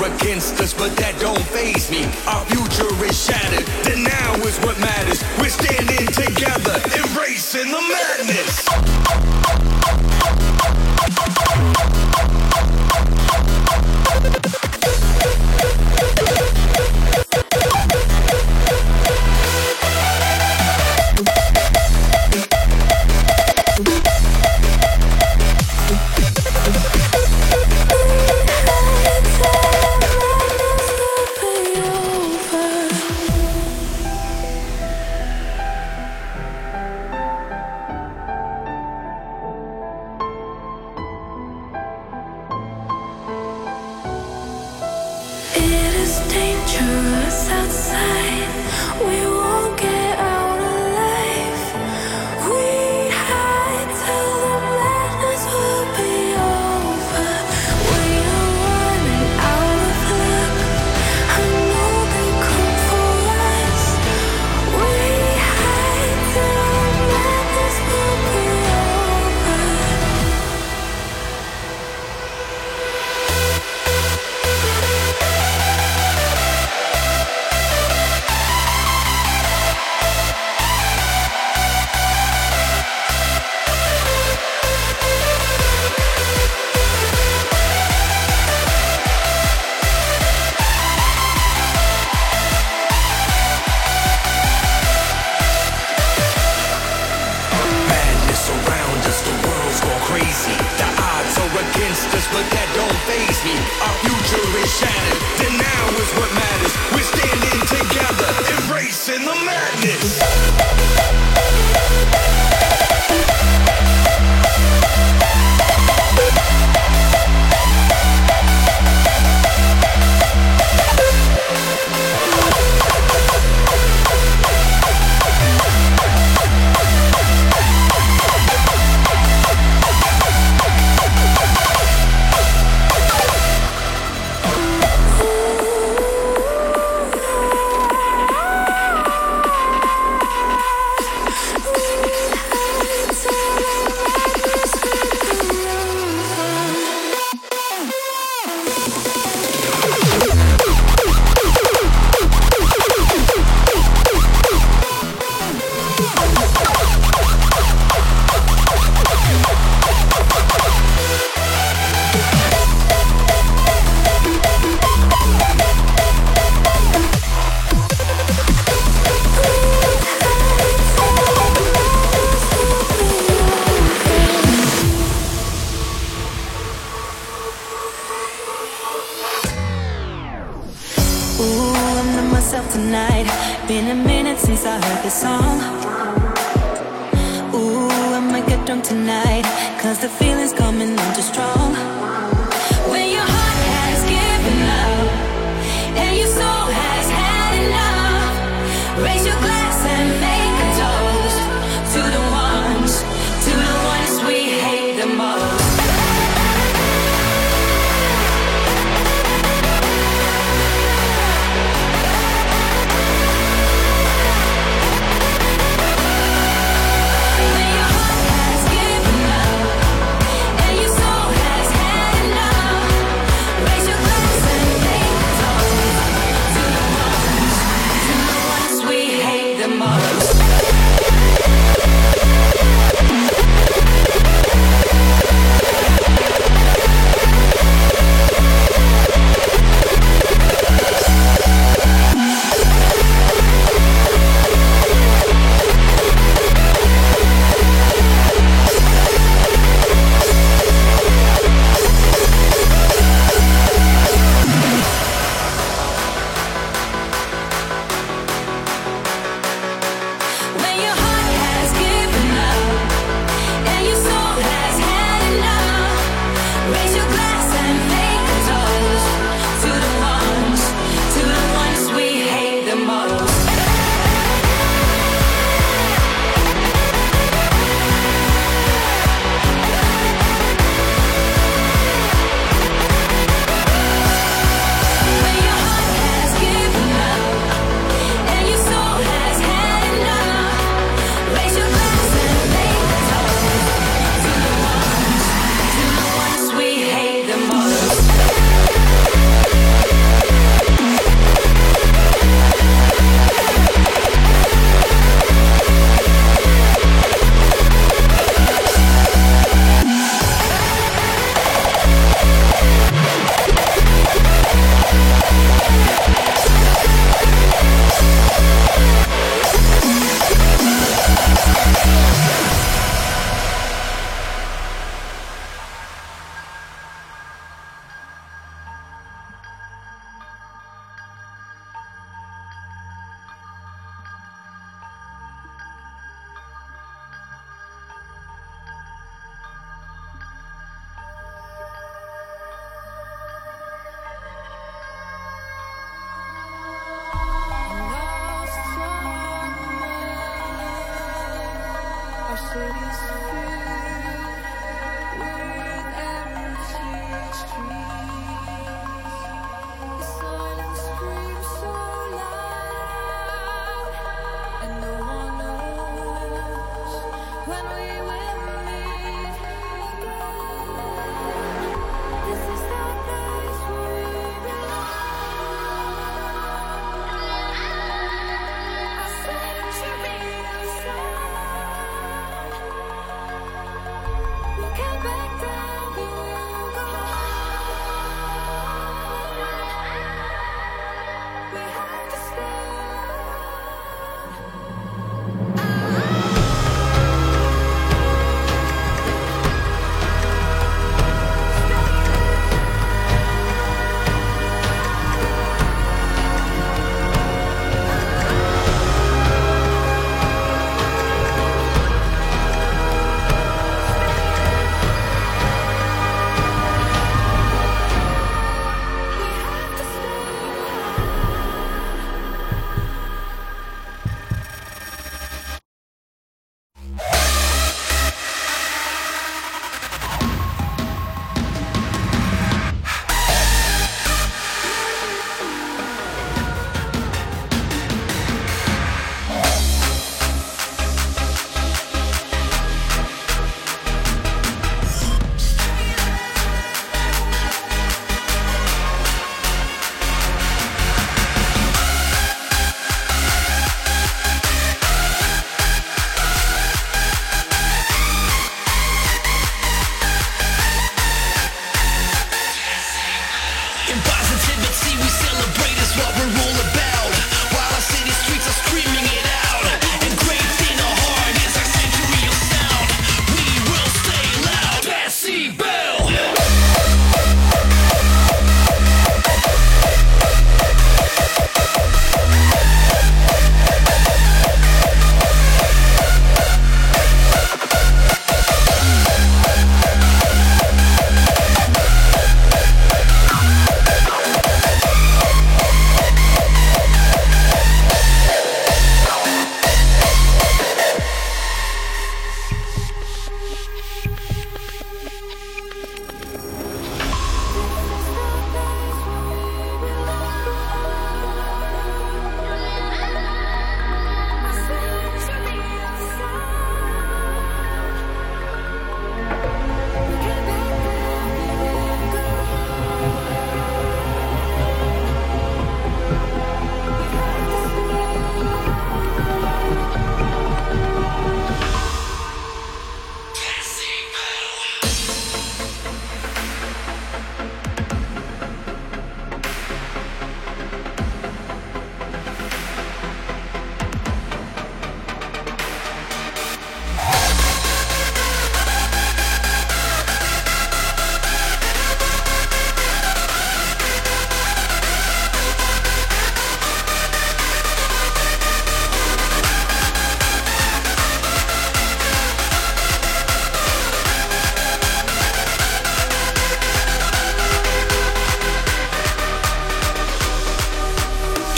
against us, but that don't faze me. Our future is shattered, the now is what matters. We're standing together, embracing the madness. Tonight, been a minute since I heard this song. Ooh, I might get drunk tonight, 'cause the feeling's coming on too strong. When your heart has given up, and your soul has had enough, raise your glass and make a toast to the ones we hate the most. When your heart has given up and your soul has had enough,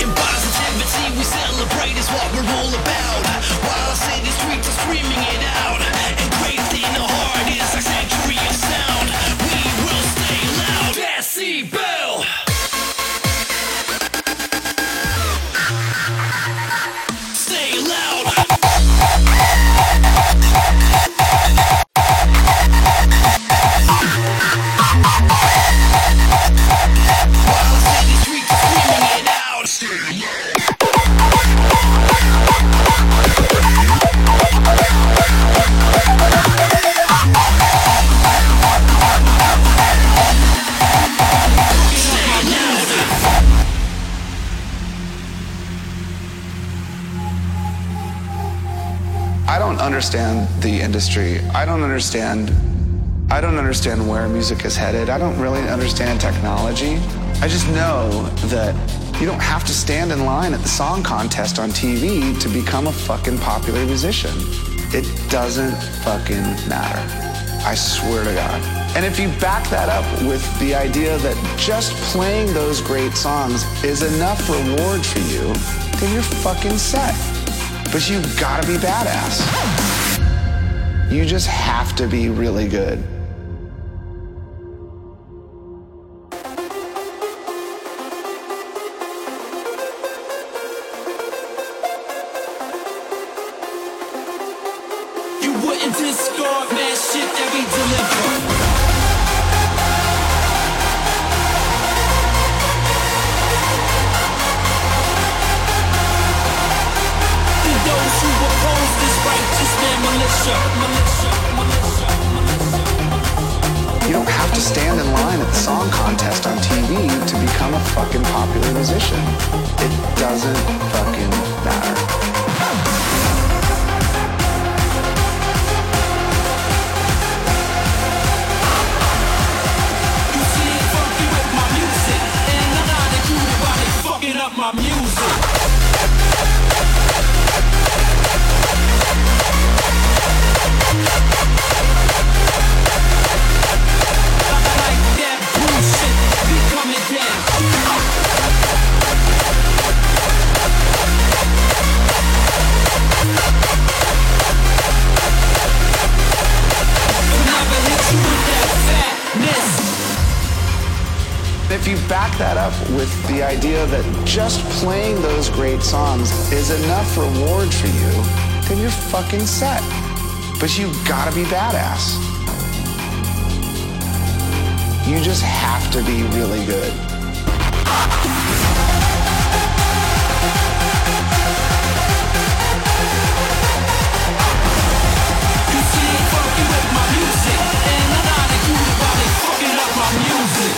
spreading positivity. We celebrate is what we're all about. While city streets are screaming it out. Engraved in the heart is our sanctuary of sound. We will stay loud. Decibel. Stay loud. While city streets are screaming it out. Stay loud. I don't understand the industry. I don't understand where music is headed. I don't really understand technology. I just know that you don't have to stand in line at the song contest on TV to become a fucking popular musician. It doesn't fucking matter. I swear to God. And if you back that up with the idea that just playing those great songs is enough reward for you, then you're fucking set. But you gotta be badass. You just have to be really good. You wouldn't discard that shit that we deliver. Those who oppose this righteous man militia. You don't have to stand in line at the song contest on TV to become a fucking popular musician. It doesn't fucking matter. You see it funky with my music, and I'm not included while they fucking up my music. Like that bullshit, be coming down. Never hit you with that fatness. If you back that up with the idea that just playing those great songs is enough reward for you, then you're fucking set. But you gotta be badass. You just have to be really good. You see it funky with my music, and I'm not included while they fucking up my music.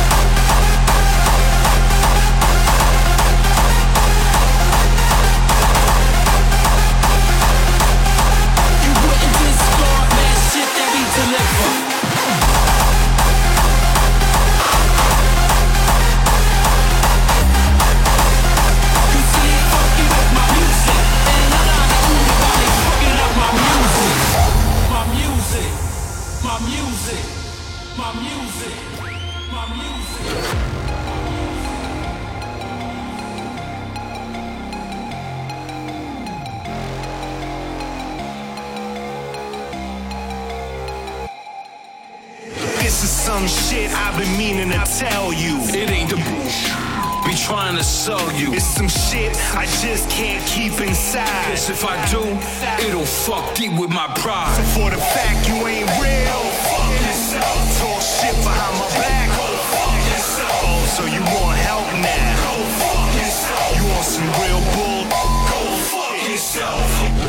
You wouldn't discard that shit that we deliver. You see it funky with my music, and I'm not included while they fucking up my music. My music, my music, my music, my music. This is some shit I've been meaning to tell you. It ain't the bullshit be trying to sell you. It's some shit I just can't keep inside. Guess if I do, it'll fuck deep with my pride. For the fact you ain't real, talk shit behind my back. Oh, so you want help now? You want some real bull? Go fuck yourself.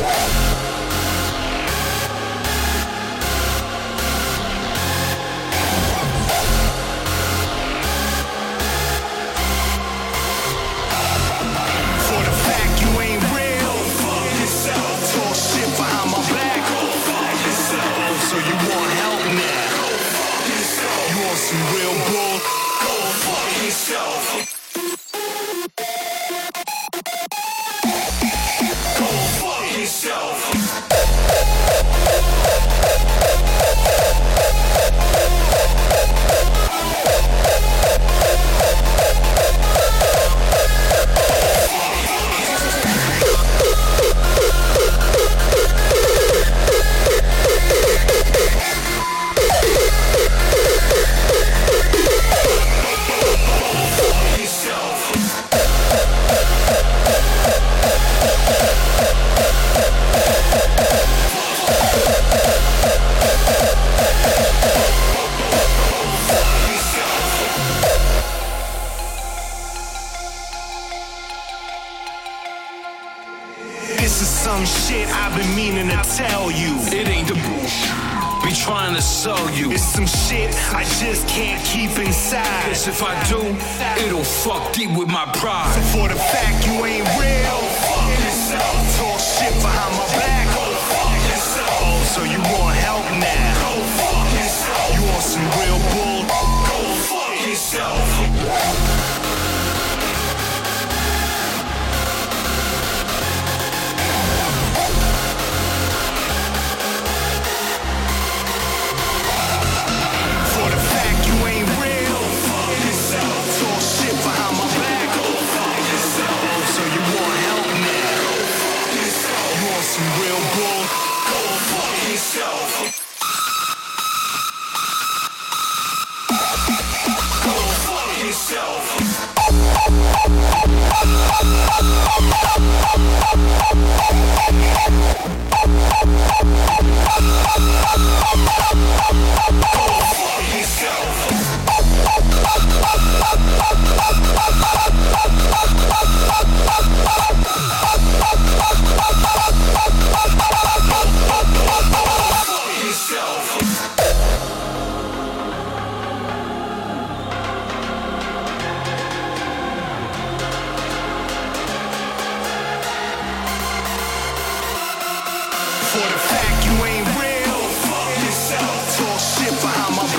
For the fact you ain't real, talk shit behind my back. So you want help now? You want some real This is some shit I've been meaning to tell you. It ain't the bullshit be trying to sell you. It's some shit I just can't keep inside. Guess if I do, it'll fuck deep with my pride. So for the fact you ain't real, talk shit behind my back. Oh, so you want help now? You want some real bull? Go fuck yourself.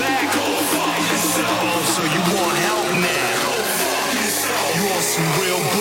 Some real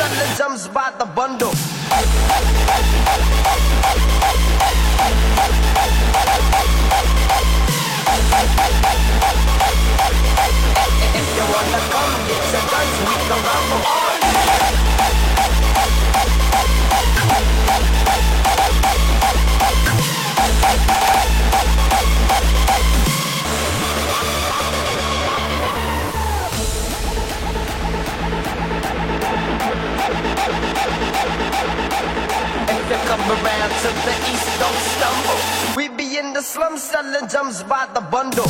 selling gems by the bundle. If you wanna come get your guns, we can rumble all night. If you come around to the east, don't stumble. We be in the slums selling gems by the bundle.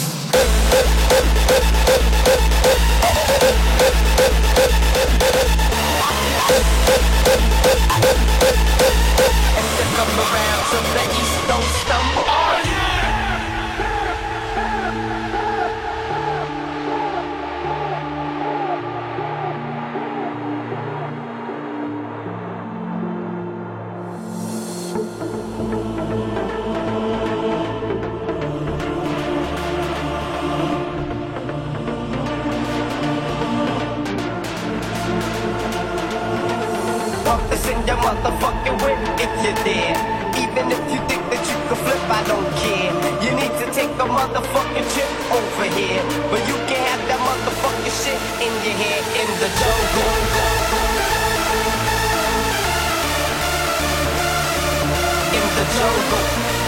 If you come around to the east, don't stumble. Oh yeah! Pump this in your motherfucking whip if you dare. Even if you think that you can flip, I don't care. You need to take a motherfucking trip over here. But you can have that motherfucking shit in your head in the jungle. In the jungle.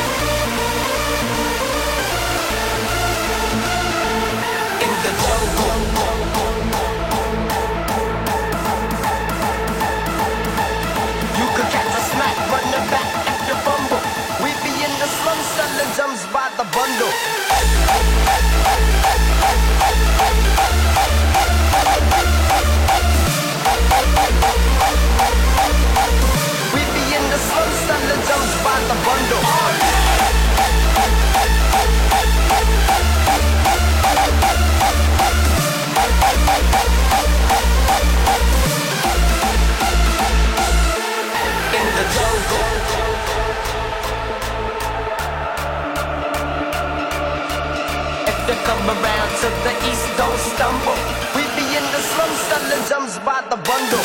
In the jungle. You could catch a smack, running back at your bumble. We be in the slums selling gems by the bundle. We be in the slums selling gems by the bundle. In the jungle. If you come around to the east, don't stumble. We be in the slums selling gems by the bundle.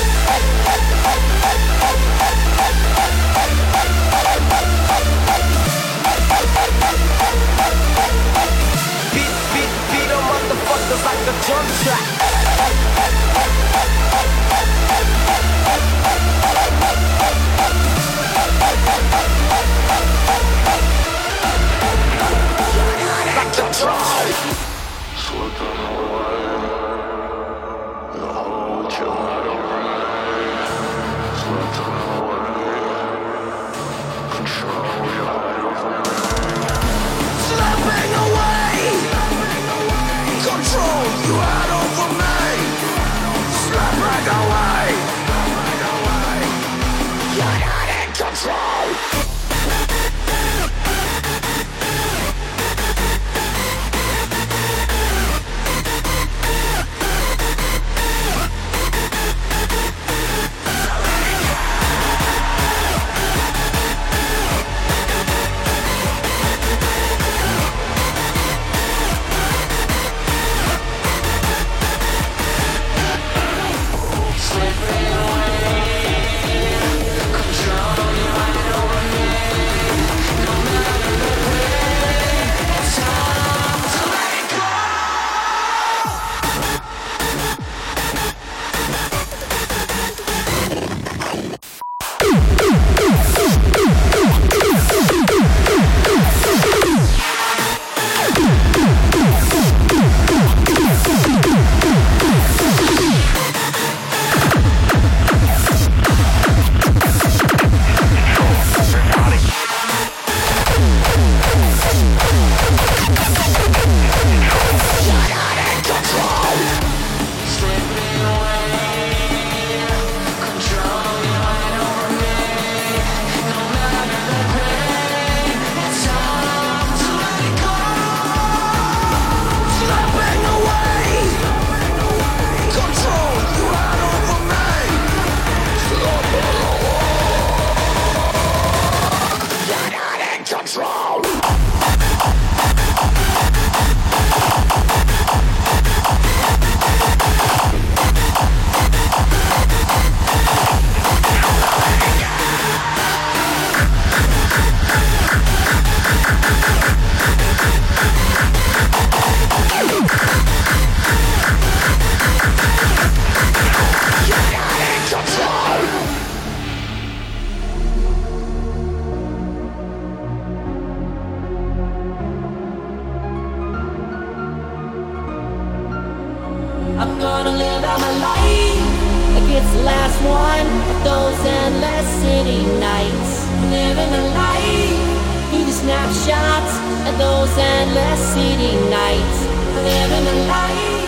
Beat 'em motherfuckers like a drum track. Like a drum track. I'm gonna live out my life like it's the last one of those endless city nights. Living a life through the snapshots of those endless city nights. Living a life.